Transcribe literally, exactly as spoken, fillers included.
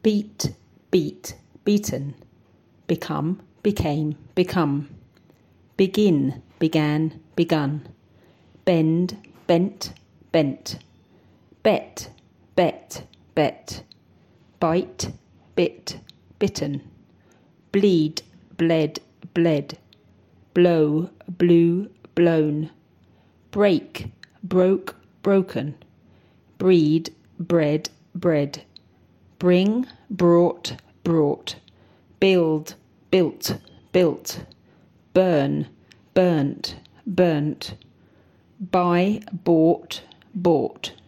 beat, beat, beaten, become, became, become, begin, began, begun, bend, bent, bent, bet, bet, bet, bite, bit, bitten, bleed, bled, bled, blow, blew, blown, break, broke, broken, breed, bred, bred, bring, brought, brought, build, built, built, burn, burnt, burnt, buy, bought, bought,